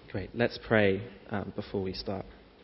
Great. Let's pray before we start.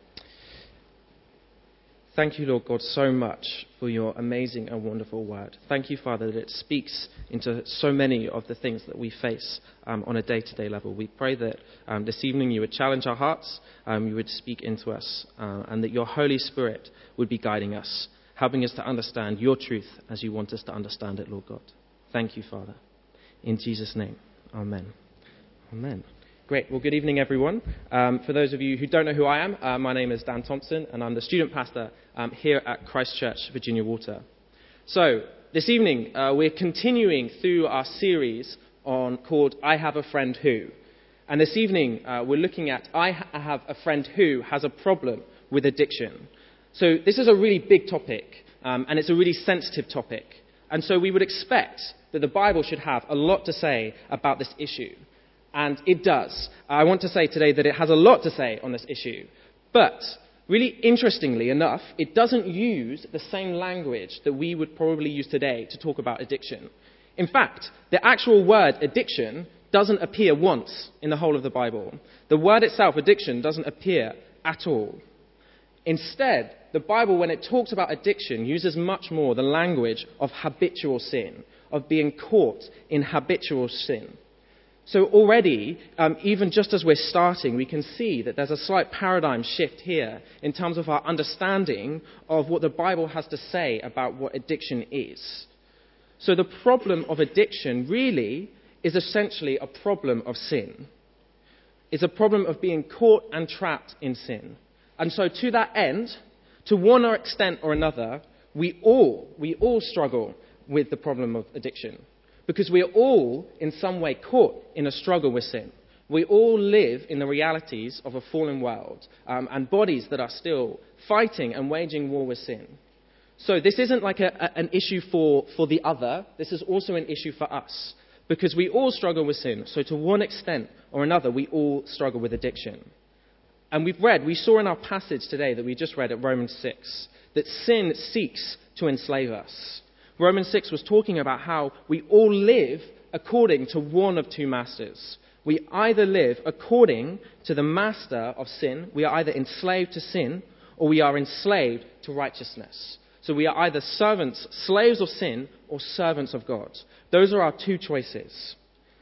Thank you, Lord God, so much for your amazing and wonderful word. Thank you, Father, that it speaks into so many of the things that we face on a day-to-day level. We pray that this evening you would challenge our hearts, you would speak into us, and that your Holy Spirit would be guiding us, helping us to understand your truth as you want us to understand it, Lord God. Thank you, Father. In Jesus' name, amen. Amen. Great. Well, good evening, everyone. For those of you who don't know who I am, my name is Dan Thompson, and I'm the student pastor here at Christ Church, Virginia Water. So, this evening, we're continuing through our series called I Have a Friend Who. And this evening, we're looking at I Have a Friend Who has a problem with addiction. So, this is a really big topic, and it's a really sensitive topic. And so we would expect that the Bible should have a lot to say about this issue. And it does. I want to say today that it has a lot to say on this issue. But, really interestingly enough, it doesn't use the same language that we would probably use today to talk about addiction. In fact, the actual word addiction doesn't appear once in the whole of the Bible. The word itself, addiction, doesn't appear at all. Instead, the Bible, when it talks about addiction, uses much more the language of habitual sin, of being caught in habitual sin. So already, even just as we're starting, we can see that there's a slight paradigm shift here in terms of our understanding of what the Bible has to say about what addiction is. So the problem of addiction really is essentially a problem of sin. It's a problem of being caught and trapped in sin. And so to that end, to one extent or another, we all struggle with the problem of addiction. Because we are all, in some way, caught in a struggle with sin. We all live in the realities of a fallen world and bodies that are still fighting and waging war with sin. So this isn't like an issue for the other. This is also an issue for us. Because we all struggle with sin. So to one extent or another, we all struggle with addiction. And we saw in our passage today that we just read at Romans 6, that sin seeks to enslave us. Romans 6 was talking about how we all live according to one of two masters. We either live according to the master of sin, we are either enslaved to sin, or we are enslaved to righteousness. So we are either slaves of sin, or servants of God. Those are our two choices.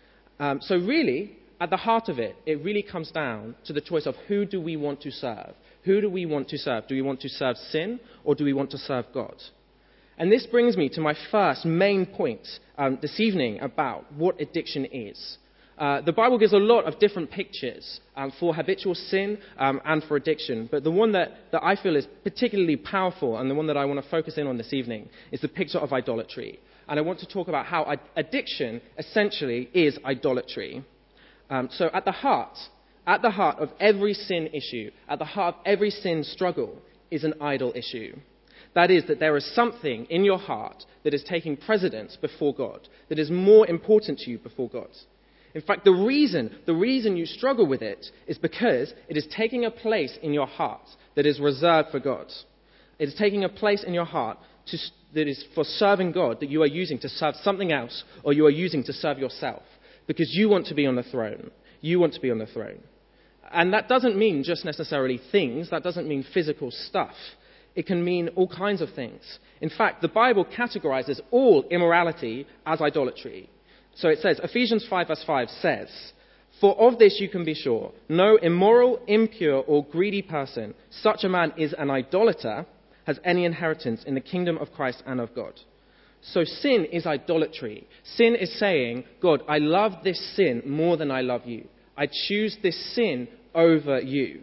So really, at the heart of it, it really comes down to the choice of who do we want to serve? Who do we want to serve? Do we want to serve sin, or do we want to serve God? And this brings me to my first main point this evening about what addiction is. The Bible gives a lot of different pictures for habitual sin and for addiction, but the one that I feel is particularly powerful and the one that I want to focus in on this evening is the picture of idolatry. And I want to talk about how addiction essentially is idolatry. So at the heart of every sin issue, at the heart of every sin struggle is an idol issue. That is, that there is something in your heart that is taking precedence before God, that is more important to you before God. In fact, the reason you struggle with it is because it is taking a place in your heart that is reserved for God. It is taking a place in your heart that is for serving God, that you are using to serve something else, or you are using to serve yourself, because you want to be on the throne. You want to be on the throne. And that doesn't mean just necessarily things, that doesn't mean physical stuff. It can mean all kinds of things. In fact, the Bible categorizes all immorality as idolatry. So it says, Ephesians 5 verse 5 says, "For of this you can be sure, no immoral, impure, or greedy person, such a man is an idolater, has any inheritance in the kingdom of Christ and of God." So sin is idolatry. Sin is saying, God, I love this sin more than I love you. I choose this sin over you.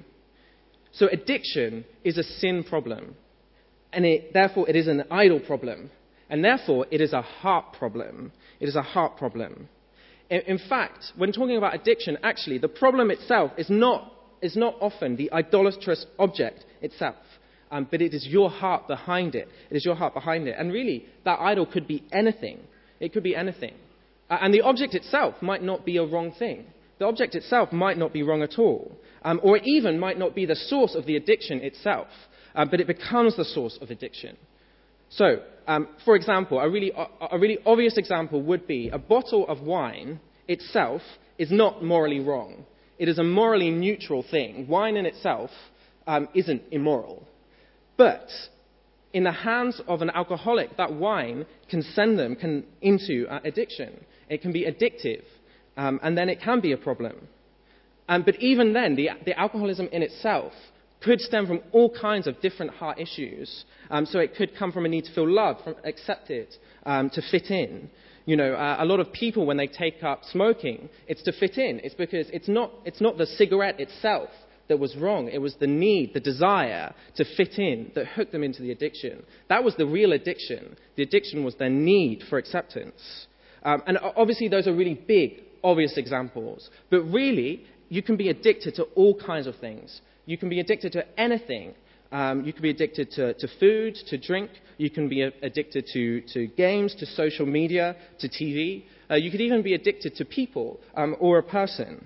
So addiction is a sin problem, and therefore it is an idol problem, and therefore it is a heart problem. It is a heart problem. In fact, when talking about addiction, actually, the problem itself is not often the idolatrous object itself, but it is your heart behind it. It is your heart behind it. And really, that idol could be anything. It could be anything. And the object itself might not be a wrong thing. The object itself might not be wrong at all, or it even might not be the source of the addiction itself, but it becomes the source of addiction. So, for example, a really obvious example would be a bottle of wine itself is not morally wrong. it is a morally neutral thing. Wine in itself isn't immoral. But in the hands of an alcoholic, that wine can send them into addiction. It can be addictive, and then it can be a problem. But even then, the alcoholism in itself could stem from all kinds of different heart issues. So it could come from a need to feel loved, accepted, to fit in. A lot of people, when they take up smoking, it's to fit in. It's because it's not the cigarette itself that was wrong. It was the need, the desire to fit in that hooked them into the addiction. That was the real addiction. The addiction was their need for acceptance. And obviously those are really big, obvious examples. But really, you can be addicted to all kinds of things. You can be addicted to anything. You can be addicted to food, to drink. You can be addicted to games, to social media, to TV. You could even be addicted to people or a person.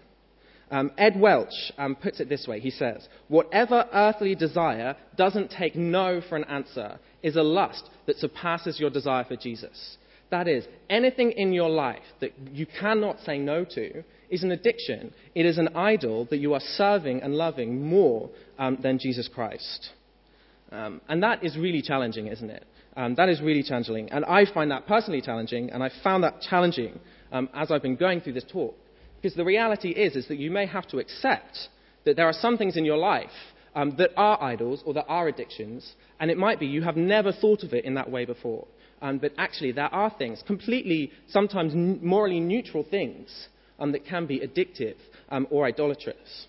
Ed Welch puts it this way. He says, "Whatever earthly desire doesn't take no for an answer is a lust that surpasses your desire for Jesus." That is, anything in your life that you cannot say no to is an addiction. It is an idol that you are serving and loving more than Jesus Christ. And that is really challenging, isn't it? That is really challenging. And I find that personally challenging, and I found that challenging as I've been going through this talk. Because the reality is that you may have to accept that there are some things in your life that are idols or that are addictions, and it might be you have never thought of it in that way before. But actually, there are things, completely, sometimes morally neutral things, that can be addictive or idolatrous.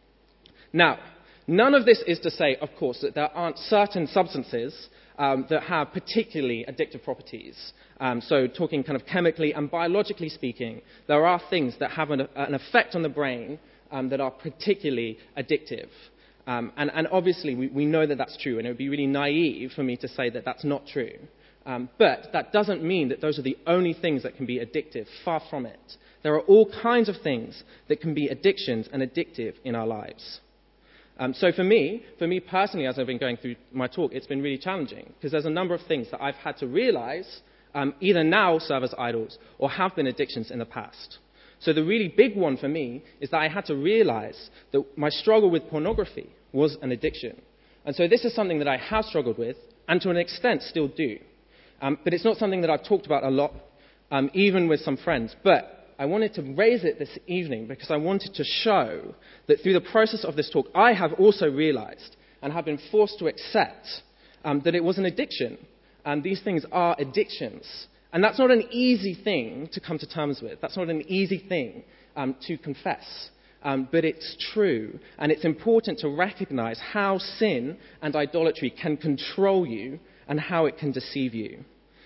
Now, none of this is to say, of course, that there aren't certain substances that have particularly addictive properties. So talking kind of chemically and biologically speaking, there are things that have an effect on the brain that are particularly addictive. And obviously, we know that that's true, and it would be really naive for me to say that that's not true. But that doesn't mean that those are the only things that can be addictive. Far from it. There are all kinds of things that can be addictions and addictive in our lives. So for me personally, as I've been going through my talk, it's been really challenging because there's a number of things that I've had to realize either now serve as idols or have been addictions in the past. So the really big one for me is that I had to realize that my struggle with pornography was an addiction. And so this is something that I have struggled with and to an extent still do. But it's not something that I've talked about a lot, even with some friends. But I wanted to raise it this evening because I wanted to show that through the process of this talk, I have also realized and have been forced to accept that it was an addiction. And these things are addictions. And that's not an easy thing to come to terms with. That's not an easy thing to confess. But it's true. And it's important to recognize how sin and idolatry can control you and how it can deceive you.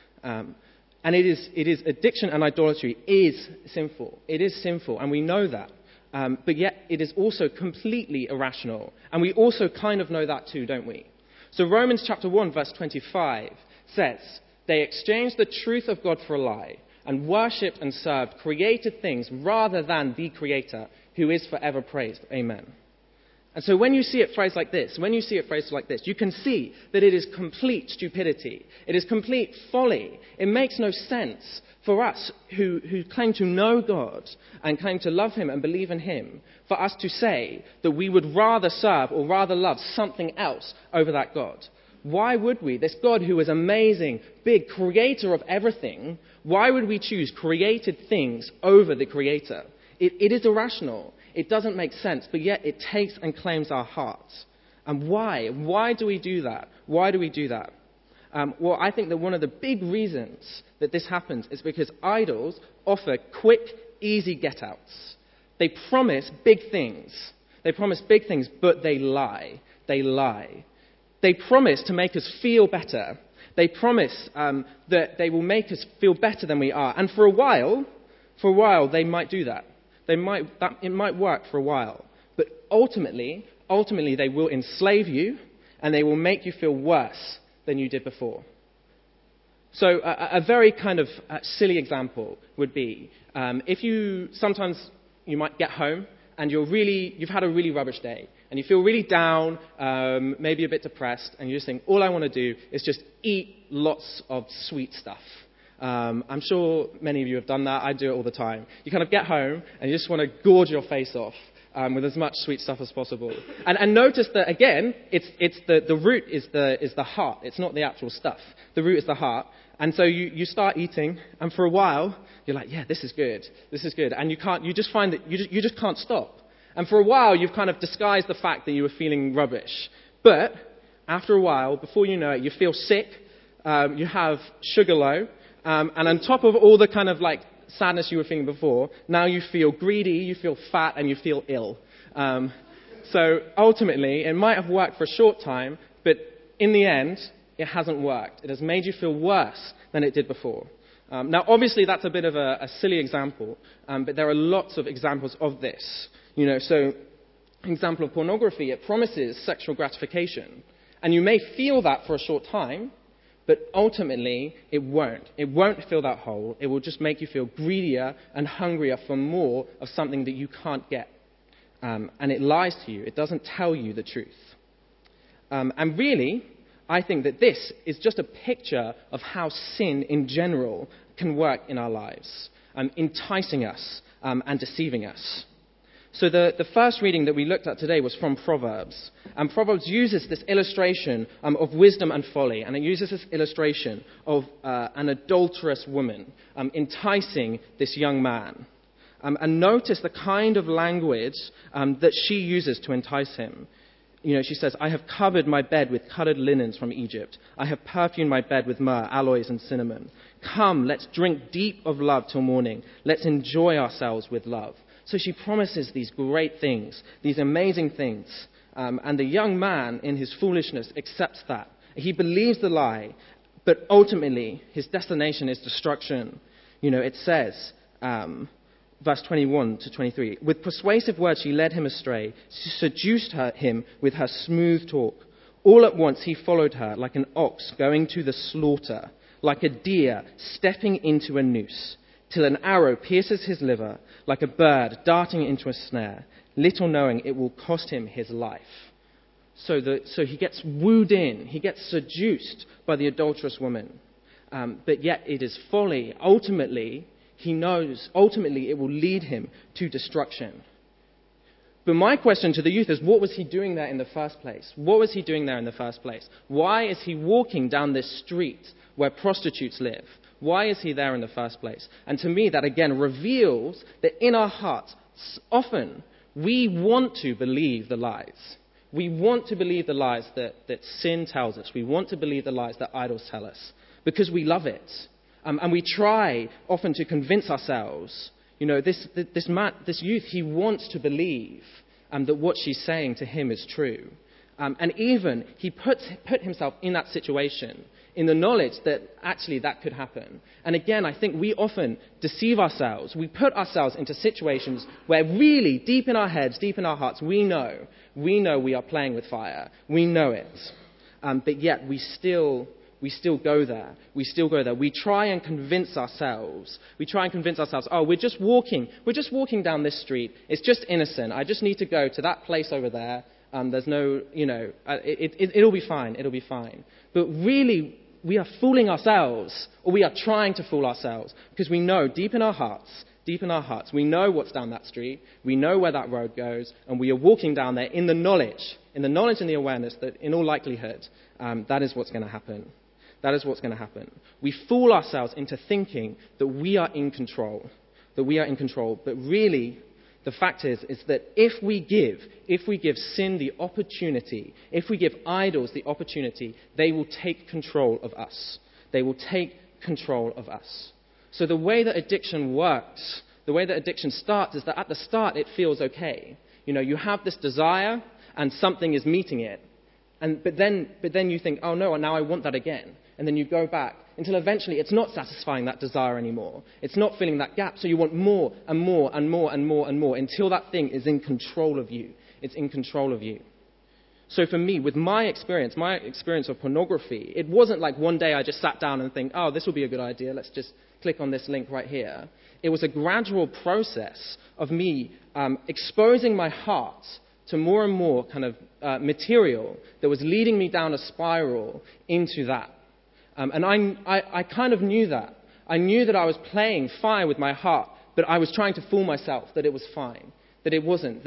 And it is addiction and idolatry is sinful. It is sinful, and we know that. But yet it is also completely irrational. And we also kind of know that too, don't we? So Romans chapter 1, verse 25 says, "They exchanged the truth of God for a lie and worshipped and served created things rather than the Creator, who is forever praised." Amen. And so when you see it phrased like this, you can see that it is complete stupidity. It is complete folly. It makes no sense for us who claim to know God and claim to love Him and believe in Him, for us to say that we would rather serve or rather love something else over that God. Why would we? This God who is amazing, big, creator of everything, why would we choose created things over the Creator? It is irrational. It doesn't make sense, but yet it takes and claims our hearts. And why? Why do we do that? Why do we do that? Well, I think that one of the big reasons that this happens is because idols offer quick, easy get-outs. They promise big things. But they lie. They promise to make us feel better. They promise that they will make us feel better than we are. And for a while, they might do that. It might work for a while, but ultimately they will enslave you and they will make you feel worse than you did before. So a very kind of silly example would be if sometimes you might get home and you've had a really rubbish day and you feel really down, maybe a bit depressed, and you just think, all I want to do is just eat lots of sweet stuff. I'm sure many of you have done that. I do it all the time. You kind of get home and you just want to gorge your face off. with as much sweet stuff as possible. And notice that, again, it's the root is the heart. It's not the actual stuff. The root is the heart. And so you start eating, and for a while, you're like, yeah, this is good. This is good. And you just find that you just can't stop. And for a while, you've kind of disguised the fact that you were feeling rubbish. But after a while, before you know it, you feel sick, you have sugar low, and on top of all the kind of like sadness you were feeling before, now you feel greedy, you feel fat, and you feel ill. So ultimately, it might have worked for a short time, but in the end, it hasn't worked. It has made you feel worse than it did before. Now, obviously, that's a bit of a silly example, but there are lots of examples of this. So, example of pornography, it promises sexual gratification. And you may feel that for a short time, but ultimately, it won't. It won't fill that hole. It will just make you feel greedier and hungrier for more of something that you can't get. And it lies to you. It doesn't tell you the truth. And really, I think that this is just a picture of how sin in general can work in our lives, enticing us and deceiving us. So the first reading that we looked at today was from Proverbs. And Proverbs uses this illustration of wisdom and folly. And it uses this illustration of an adulterous woman enticing this young man. And notice the kind of language that she uses to entice him. She says, I have covered my bed with colored linens from Egypt. I have perfumed my bed with myrrh, aloes, and cinnamon. Come, let's drink deep of love till morning. Let's enjoy ourselves with love. So she promises these great things, these amazing things. And the young man, in his foolishness, accepts that. He believes the lie, but ultimately, his destination is destruction. It says, verse 21 to 23, with persuasive words she led him astray. She seduced him with her smooth talk. All at once he followed her like an ox going to the slaughter, like a deer stepping into a noose, till an arrow pierces his liver, like a bird darting into a snare, little knowing it will cost him his life. So he gets wooed in, he gets seduced by the adulterous woman. But yet it is folly. Ultimately, he knows, it will lead him to destruction. But my question to the youth is, what was he doing there in the first place? What was he doing there in the first place? Why is he walking down this street where prostitutes live? Why is he there in the first place? And to me, that again reveals that in our hearts, often we want to believe the lies. We want to believe the lies that sin tells us. We want to believe the lies that idols tell us because we love it. And we try often to convince ourselves, this youth, he wants to believe that what she's saying to him is true. And even he put himself in that situation in the knowledge that actually that could happen. And again, I think we often deceive ourselves. We put ourselves into situations where really, deep in our heads, deep in our hearts, we know we are playing with fire. We know it. But yet we still go there. We still go there. We try and convince ourselves. Oh, we're just walking down this street. It's just innocent. I just need to go to that place over there. There's no, it'll be fine. It'll be fine. But really, we are fooling ourselves, or we are trying to fool ourselves, because we know deep in our hearts, we know what's down that street. We know where that road goes, and we are walking down there in the knowledge and the awareness that in all likelihood, that is what's going to happen. That is what's going to happen. We fool ourselves into thinking that we are in control. But really, the fact is that if we give sin the opportunity, if we give idols the opportunity, they will take control of us. They will take control of us. So the way that addiction works, the way that addiction starts, is that at the start it feels okay. You have this desire and something is meeting it. But then you think, oh no, now I want that again. And then you go back until eventually it's not satisfying that desire anymore. It's not filling that gap, so you want more and more and more and more and more until that thing is in control of you. It's in control of you. So for me, with my experience of pornography, it wasn't like one day I just sat down and think, oh, this will be a good idea, let's just click on this link right here. It was a gradual process of me exposing my heart to more and more kind of material that was leading me down a spiral into that. And I kind of knew that. I knew that I was playing fire with my heart, but I was trying to fool myself that it was fine. that it wasn't,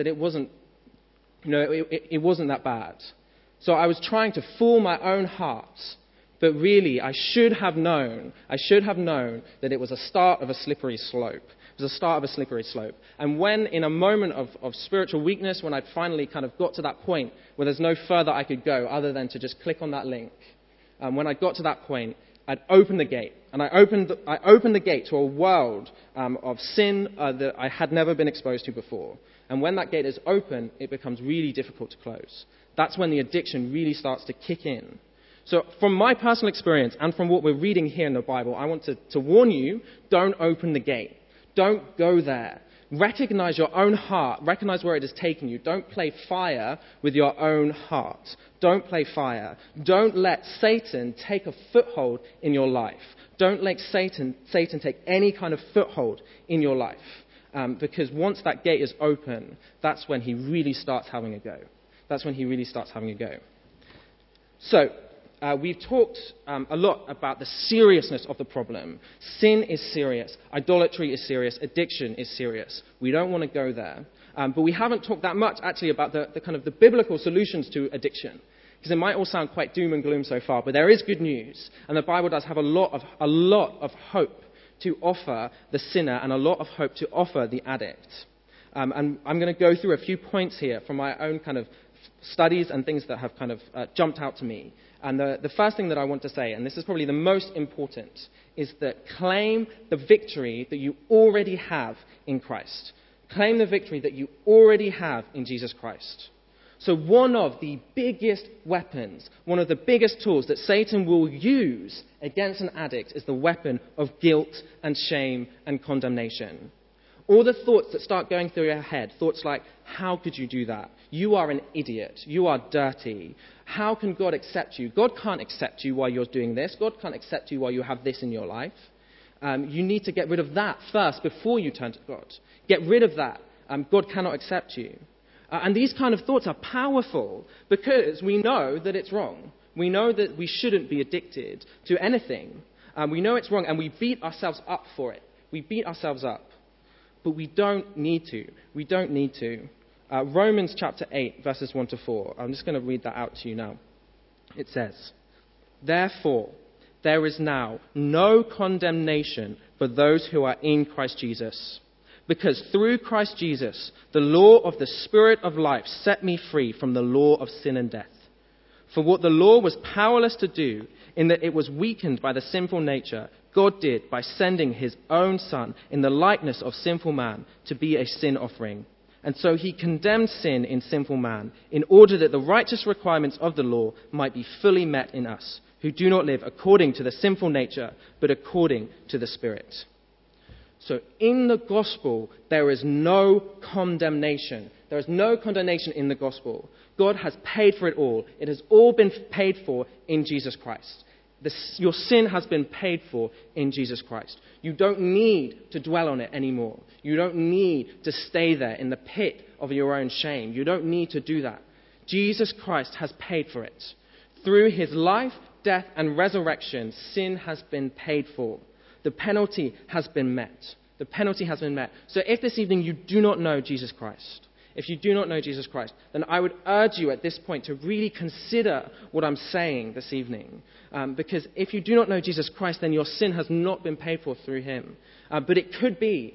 it wasn't that bad. So I was trying to fool my own heart, but really I should have known that it was a start of a slippery slope. It was a start of a slippery slope. And when in a moment of spiritual weakness, when I'd finally kind of got to that point where there's no further I could go other than to just click on that link, when I got to that point, I'd opened the gate. And I opened the gate to a world of sin that I had never been exposed to before. And when that gate is open, it becomes really difficult to close. That's when the addiction really starts to kick in. So from my personal experience and from what we're reading here in the Bible, I want to warn you, don't open the gate. Don't go there. Recognize your own heart. Recognize where it is taking you. Don't play fire with your own heart. Don't play fire. Don't let Satan take a foothold in your life. Don't let Satan take any kind of foothold in your life. Because once that gate is open, that's when he really starts having a go. That's when he really starts having a go. So, we've talked a lot about the seriousness of the problem. Sin is serious. Idolatry is serious. Addiction is serious. We don't want to go there. But we haven't talked that much, actually, about the kind of the biblical solutions to addiction. Because it might all sound quite doom and gloom so far, but there is good news. And the Bible does have a lot of hope to offer the sinner and a lot of hope to offer the addict. And I'm going to go through a few points here from my own kind of studies and things that have kind of jumped out to me. And the first thing that I want to say, and this is probably the most important, is that claim the victory that you already have in Christ. Claim the victory that you already have in Jesus Christ. So one of the biggest weapons, one of the biggest tools that Satan will use against an addict is the weapon of guilt and shame and condemnation. All the thoughts that start going through your head, thoughts like, how could you do that? You are an idiot. You are dirty. How can God accept you? God can't accept you while you're doing this. God can't accept you while you have this in your life. You need to get rid of that first before you turn to God. Get rid of that. God cannot accept you. And these kind of thoughts are powerful because we know that it's wrong. We know that we shouldn't be addicted to anything. We know it's wrong and we beat ourselves up for it. We beat ourselves up. But we don't need to. We don't need to. Romans chapter 8, verses 1 to 4. I'm just going to read that out to you now. It says, "Therefore, there is now no condemnation for those who are in Christ Jesus. Because through Christ Jesus, the law of the Spirit of life set me free from the law of sin and death. For what the law was powerless to do, in that it was weakened by the sinful nature, God did by sending his own Son in the likeness of sinful man to be a sin offering. And so he condemned sin in sinful man, in order that the righteous requirements of the law might be fully met in us, who do not live according to the sinful nature, but according to the Spirit." So in the gospel, there is no condemnation. There is no condemnation in the gospel. God has paid for it all. It has all been paid for in Jesus Christ. Your sin has been paid for in Jesus Christ. You don't need to dwell on it anymore. You don't need to stay there in the pit of your own shame. You don't need to do that. Jesus Christ has paid for it. Through his life, death, and resurrection, sin has been paid for. The penalty has been met. The penalty has been met. So if this evening you do not know Jesus Christ, then I would urge you at this point to really consider what I'm saying this evening. Because if you do not know Jesus Christ, then your sin has not been paid for through him. But it can be,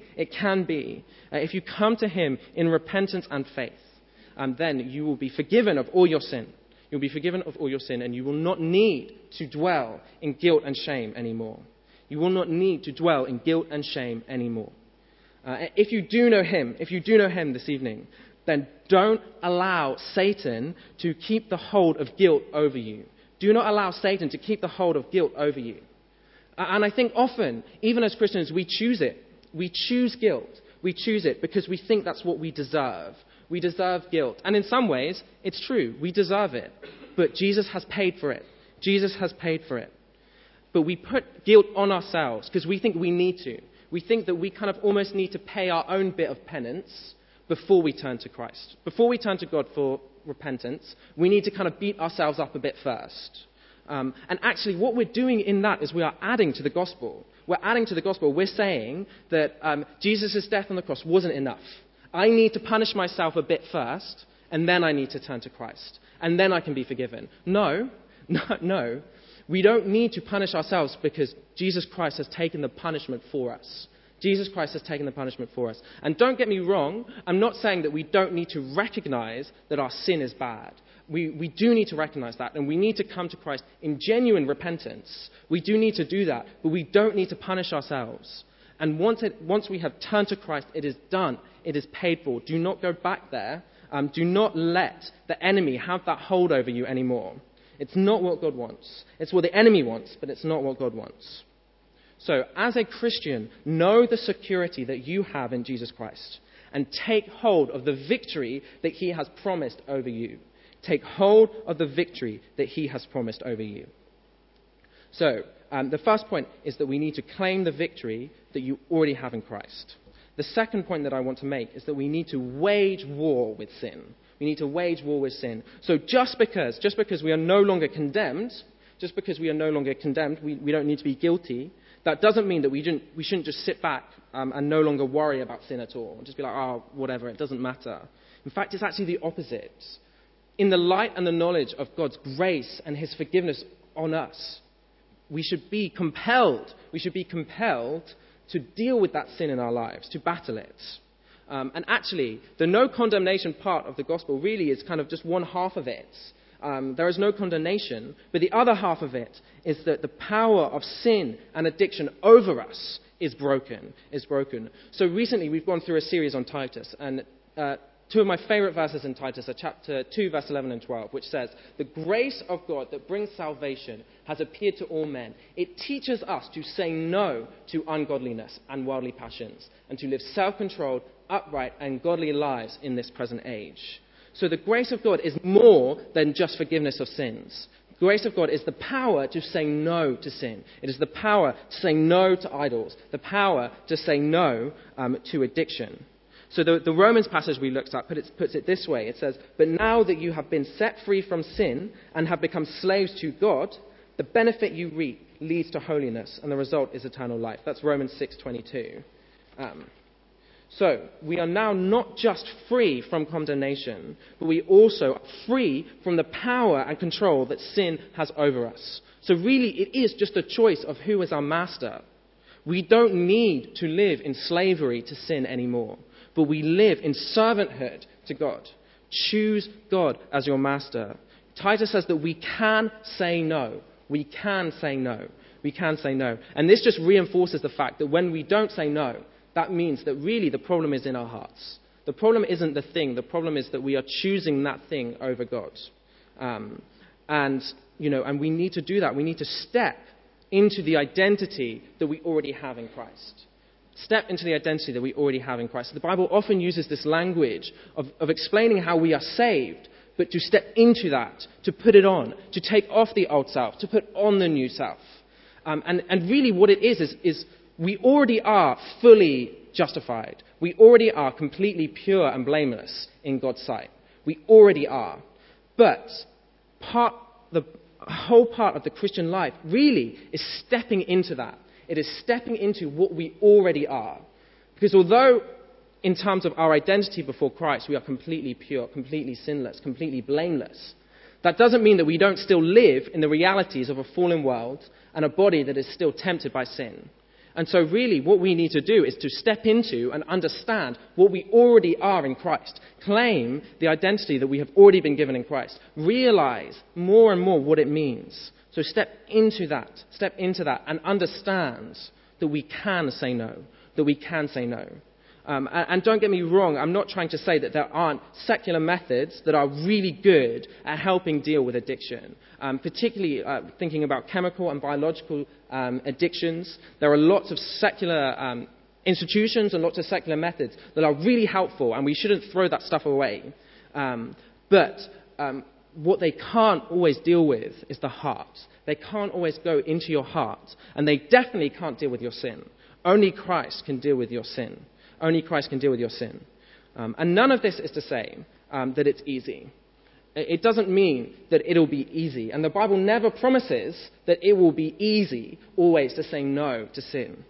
if you come to him in repentance and faith, then you will be forgiven of all your sin. You'll be forgiven of all your sin, and you will not need to dwell in guilt and shame anymore. You will not need to dwell in guilt and shame anymore. If you do know him this evening, then don't allow Satan to keep the hold of guilt over you. Do not allow Satan to keep the hold of guilt over you. And I think often, even as Christians, we choose it. We choose guilt. We choose it because we think that's what we deserve. We deserve guilt. And in some ways, it's true. We deserve it. But Jesus has paid for it. Jesus has paid for it. But we put guilt on ourselves because we think we need to. We think that we kind of almost need to pay our own bit of penance before we turn to Christ. Before we turn to God for repentance, we need to kind of beat ourselves up a bit first. And actually what we're doing in that is we are adding to the gospel. We're adding to the gospel. We're saying that Jesus' death on the cross wasn't enough. I need to punish myself a bit first, and then I need to turn to Christ, and then I can be forgiven. No. We don't need to punish ourselves because Jesus Christ has taken the punishment for us. Jesus Christ has taken the punishment for us. And don't get me wrong, I'm not saying that we don't need to recognize that our sin is bad. We do need to recognize that, and we need to come to Christ in genuine repentance. We do need to do that, but we don't need to punish ourselves. And once we have turned to Christ, it is done. It is paid for. Do not go back there. Do not let the enemy have that hold over you anymore. It's not what God wants. It's what the enemy wants, but it's not what God wants. So, as a Christian, know the security that you have in Jesus Christ and take hold of the victory that he has promised over you. Take hold of the victory that he has promised over you. So, the first point is that we need to claim the victory that you already have in Christ. The second point that I want to make is that we need to wage war with sin. We need to wage war with sin. So just because we are no longer condemned, we don't need to be guilty, that doesn't mean that we shouldn't just sit back and no longer worry about sin at all. And just be like, oh, whatever, it doesn't matter. In fact, it's actually the opposite. In the light and the knowledge of God's grace and his forgiveness on us, we should be compelled to deal with that sin in our lives, to battle it. And actually, the no condemnation part of the gospel really is kind of just one half of it. There is no condemnation, but the other half of it is that the power of sin and addiction over us is broken. So recently we've gone through a series on Titus, and two of my favorite verses in Titus are chapter 2, verse 11 and 12, which says, "The grace of God that brings salvation has appeared to all men. It teaches us to say no to ungodliness and worldly passions, and to live self-controlled, upright, and godly lives in this present age." So the grace of God is more than just forgiveness of sins. The grace of God is the power to say no to sin. It is the power to say no to idols, the power to say no to addiction. So the Romans passage we looked at puts it this way. It says, "But now that you have been set free from sin and have become slaves to God, the benefit you reap leads to holiness, and the result is eternal life." That's Romans 6:22. So we are now not just free from condemnation, but we also are free from the power and control that sin has over us. So really, it is just a choice of who is our master. We don't need to live in slavery to sin anymore, but we live in servanthood to God. Choose God as your master. Titus says that we can say no. We can say no. We can say no. And this just reinforces the fact that when we don't say no, that means that really the problem is in our hearts. The problem isn't the thing. The problem is that we are choosing that thing over God. And we need to do that. We need to step into the identity that we already have in Christ. Step into the identity that we already have in Christ. The Bible often uses this language of explaining how we are saved, but to step into that, to put it on, to take off the old self, to put on the new self. And really what it is we already are fully justified. We already are completely pure and blameless in God's sight. We already are. But the whole part of the Christian life really is stepping into that. It is stepping into what we already are. Because although in terms of our identity before Christ, we are completely pure, completely sinless, completely blameless, that doesn't mean that we don't still live in the realities of a fallen world and a body that is still tempted by sin. And so really what we need to do is to step into and understand what we already are in Christ. Claim the identity that we have already been given in Christ. Realize more and more what it means. So step into that and understand that we can say no. And don't get me wrong, I'm not trying to say that there aren't secular methods that are really good at helping deal with addiction, particularly thinking about chemical and biological addictions. There are lots of secular institutions and lots of secular methods that are really helpful, and we shouldn't throw that stuff away. But what they can't always deal with is the heart. They can't always go into your heart, and they definitely can't deal with your sin. Only Christ can deal with your sin. Only Christ can deal with your sin. And none of this is to say that it's easy. It doesn't mean that it'll be easy. And the Bible never promises that it will be easy always to say no to sin.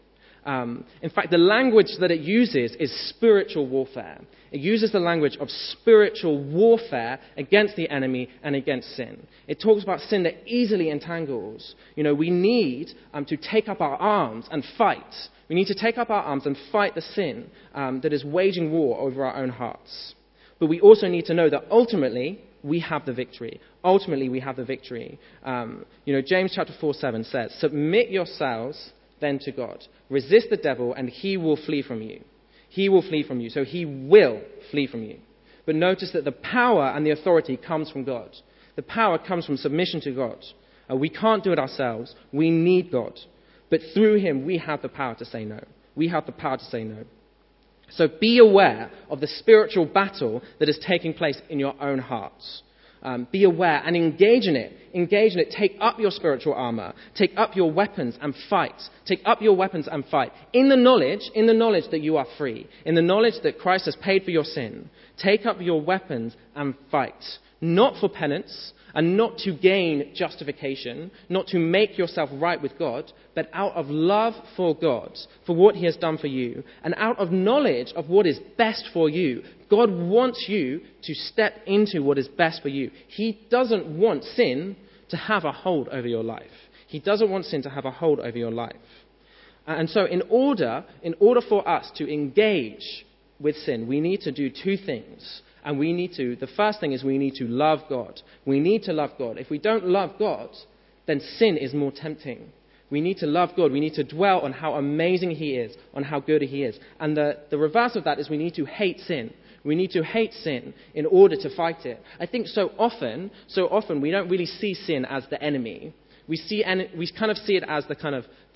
In fact, the language that it uses is spiritual warfare. It uses the language of spiritual warfare against the enemy and against sin. It talks about sin that easily entangles. We need to take up our arms and fight. We need to take up our arms and fight the sin that is waging war over our own hearts. But we also need to know that ultimately we have the victory. Ultimately we have the victory. James chapter 4:7 says, "Submit yourselves then to God. Resist the devil and he will flee from you." He will flee from you. So he will flee from you. But notice that the power and the authority comes from God. The power comes from submission to God. We can't do it ourselves. We need God. But through him, we have the power to say no. We have the power to say no. So be aware of the spiritual battle that is taking place in your own hearts. Be aware and engage in it. Engage in it. Take up your spiritual armor. Take up your weapons and fight. Take up your weapons and fight. In the knowledge that you are free. In the knowledge that Christ has paid for your sin. Take up your weapons and fight. Not for penance and not to gain justification, not to make yourself right with God, but out of love for God, for what he has done for you, and out of knowledge of what is best for you. God wants you to step into what is best for you. He doesn't want sin to have a hold over your life. He doesn't want sin to have a hold over your life. And so in order for us to engage with sin, we need to do two things. And the first thing is we need to love God. We need to love God. If we don't love God, then sin is more tempting. We need to love God. We need to dwell on how amazing he is, on how good he is. And the reverse of that is we need to hate sin. We need to hate sin in order to fight it. I think so often we don't really see sin as the enemy. We kind of see it as the kind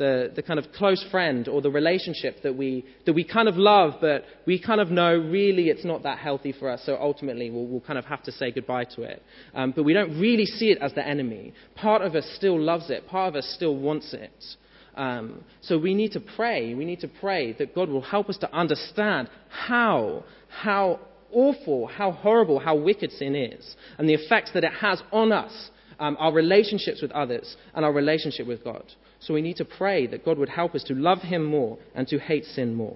of close friend or the relationship that we kind of love, but we kind of know really it's not that healthy for us. So ultimately we'll kind of have to say goodbye to it. But we don't really see it as the enemy. Part of us still loves it. Part of us still wants it. So we need to pray. We need to pray that God will help us to understand how awful, how horrible, how wicked sin is, and the effects that it has on us. Our relationships with others, and our relationship with God. So we need to pray that God would help us to love him more and to hate sin more.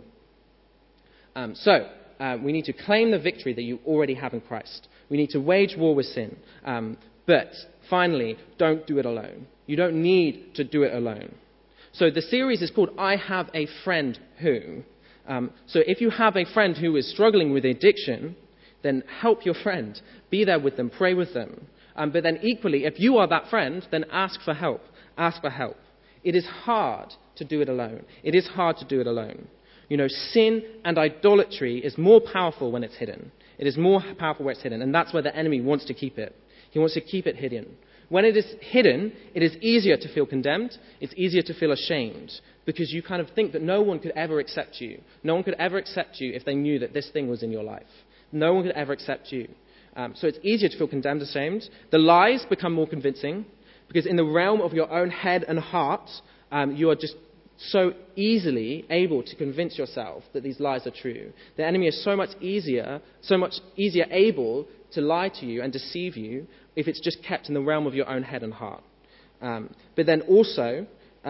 We need to claim the victory that you already have in Christ. We need to wage war with sin. But finally, don't do it alone. You don't need to do it alone. So the series is called I Have a Friend Who. So if you have a friend who is struggling with addiction, then help your friend. Be there with them. Pray with them. But then equally, if you are that friend, then ask for help. Ask for help. It is hard to do it alone. It is hard to do it alone. Sin and idolatry is more powerful when it's hidden. It is more powerful where it's hidden, and that's where the enemy wants to keep it. He wants to keep it hidden. When it is hidden, it is easier to feel condemned. It's easier to feel ashamed because you kind of think that no one could ever accept you. No one could ever accept you if they knew that this thing was in your life. No one could ever accept you. So it's easier to feel condemned, ashamed. The lies become more convincing because in the realm of your own head and heart, you are just so easily able to convince yourself that these lies are true. The enemy is so much easier able to lie to you and deceive you if it's just kept in the realm of your own head and heart. But then also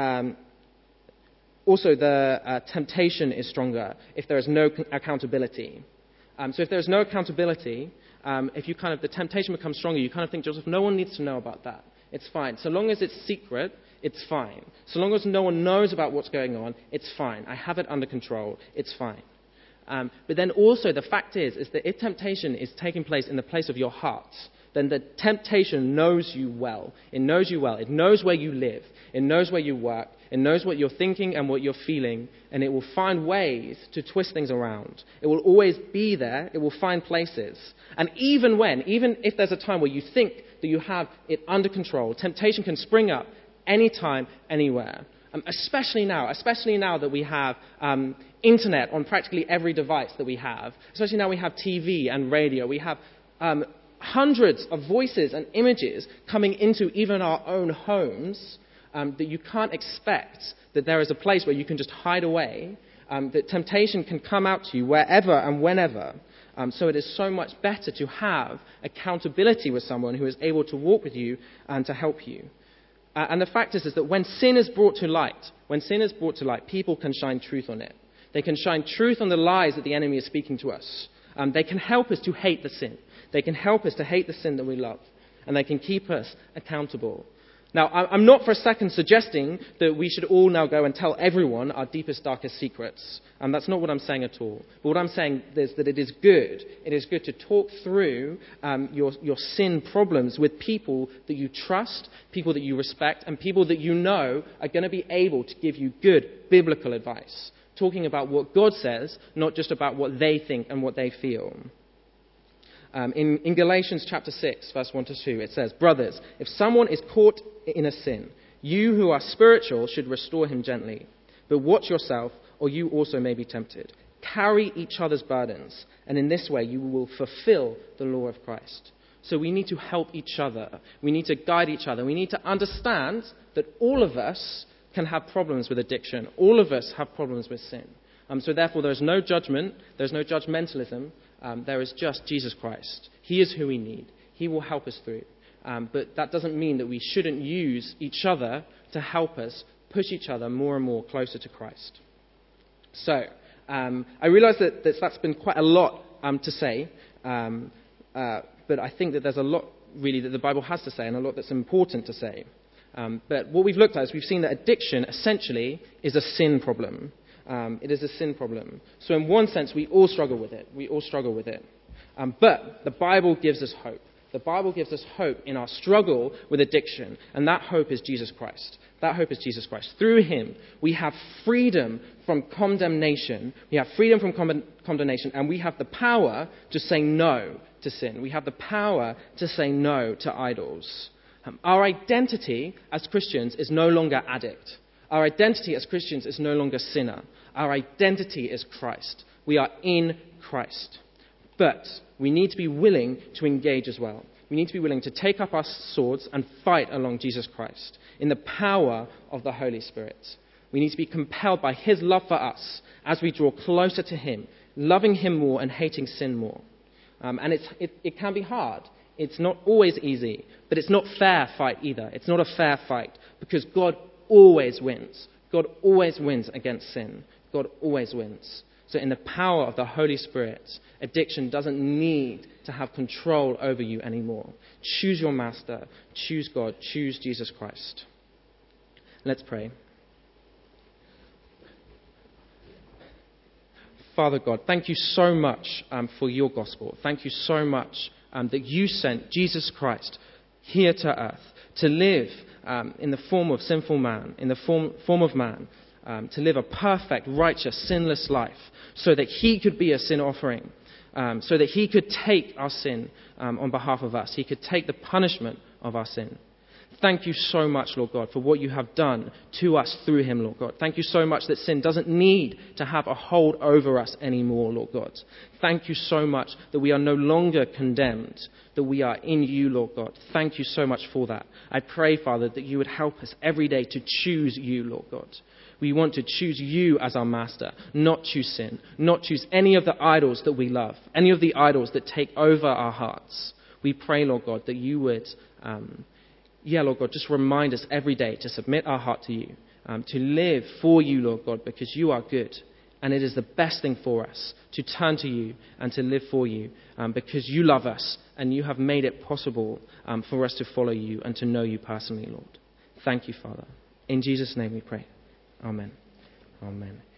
the temptation is stronger if there is no accountability. So if there is no accountability, the temptation becomes stronger. You kind of think, Joseph, no one needs to know about that. It's fine. So long as it's secret, it's fine. So long as no one knows about what's going on, it's fine. I have it under control. It's fine. But then also the fact is that if temptation is taking place in the place of your heart, then the temptation knows you well. It knows you well. It knows where you live. It knows where you work. It knows what you're thinking and what you're feeling, and it will find ways to twist things around. It will always be there. It will find places. And even if there's a time where you think that you have it under control, temptation can spring up anytime, anywhere. Especially now that we have internet on practically every device that we have. Especially now we have TV and radio. We have hundreds of voices and images coming into even our own homes that you can't expect that there is a place where you can just hide away, that temptation can come out to you wherever and whenever. So it is so much better to have accountability with someone who is able to walk with you and to help you. And the fact is that when sin is brought to light, people can shine truth on it. They can shine truth on the lies that the enemy is speaking to us. They can help us to hate the sin. They can help us to hate the sin that we love. And they can keep us accountable. Now, I'm not for a second suggesting that we should all now go and tell everyone our deepest, darkest secrets. That's not what I'm saying at all. But what I'm saying is that it is good. It is good to talk through your sin problems with people that you trust, people that you respect, and people that you know are going to be able to give you good biblical advice. Talking about what God says, not just about what they think and what they feel. In Galatians chapter 6, verse 1 to 2, it says, "Brothers, if someone is caught in a sin, you who are spiritual should restore him gently. But watch yourself, or you also may be tempted. Carry each other's burdens, and in this way you will fulfill the law of Christ." So we need to help each other. We need to guide each other. We need to understand that all of us can have problems with addiction. All of us have problems with sin. So therefore there is no judgment. There's no judgmentalism. There is just Jesus Christ. He is who we need. He will help us through. But that doesn't mean that we shouldn't use each other to help us push each other more and more closer to Christ. So I realize that that's been quite a lot to say, but I think that there's a lot really that the Bible has to say and a lot that's important to say. But what we've looked at is we've seen that addiction essentially is a sin problem. It is a sin problem. So in one sense, we all struggle with it. But the Bible gives us hope. The Bible gives us hope in our struggle with addiction, and that hope is Jesus Christ. Through him, we have freedom from condemnation. And we have the power to say no to sin. We have the power to say no to idols. Our identity as Christians is no longer addict. Our identity as Christians is no longer sinner. Our identity is Christ. We are in Christ. But we need to be willing to engage as well. We need to be willing to take up our swords and fight along Jesus Christ in the power of the Holy Spirit. We need to be compelled by his love for us as we draw closer to him, loving him more and hating sin more. And it can be hard. It's not always easy, but it's not a fair fight either. It's not a fair fight because God always wins. God always wins against sin. God always wins. So in the power of the Holy Spirit, addiction doesn't need to have control over you anymore. Choose your master. Choose God. Choose Jesus Christ. Let's pray. Father God, thank you so much for your gospel. Thank you so much that you sent Jesus Christ here to earth to live in the form of sinful man, in the form of man, to live a perfect, righteous, sinless life so that he could be a sin offering, so that he could take our sin on behalf of us. He could take the punishment of our sin. Thank you so much, Lord God, for what you have done to us through him, Lord God. Thank you so much that sin doesn't need to have a hold over us anymore, Lord God. Thank you so much that we are no longer condemned, that we are in you, Lord God. Thank you so much for that. I pray, Father, that you would help us every day to choose you, Lord God. We want to choose you as our master, not choose sin, not choose any of the idols that we love, any of the idols that take over our hearts. We pray, Lord God, that you would... Lord God, just remind us every day to submit our heart to you, to live for you, Lord God, because you are good. And it is the best thing for us to turn to you and to live for you because you love us and you have made it possible for us to follow you and to know you personally, Lord. Thank you, Father. In Jesus' name we pray. Amen. Amen.